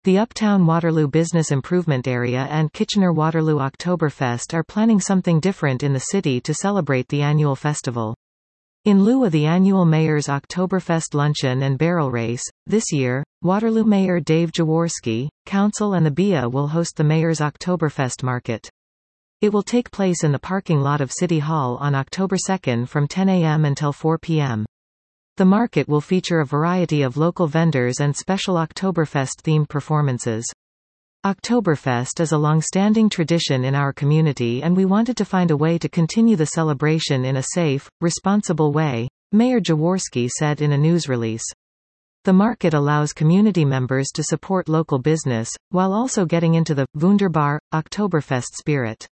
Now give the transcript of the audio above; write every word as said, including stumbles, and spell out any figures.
The Uptown Waterloo Business Improvement Area and Kitchener-Waterloo Oktoberfest are planning something different in the city to celebrate the annual festival. In lieu of the annual Mayor's Oktoberfest luncheon and barrel race, this year, Waterloo Mayor Dave Jaworski, Council and the B I A will host the Mayor's Oktoberfest Market. It will take place in the parking lot of City Hall on October second from ten a m until four p m The market will feature a variety of local vendors and special Oktoberfest-themed performances. Oktoberfest is a long-standing tradition in our community, and we wanted to find a way to continue the celebration in a safe, responsible way, Mayor Jaworski said in a news release. The market allows community members to support local business, while also getting into the Wunderbar Oktoberfest spirit.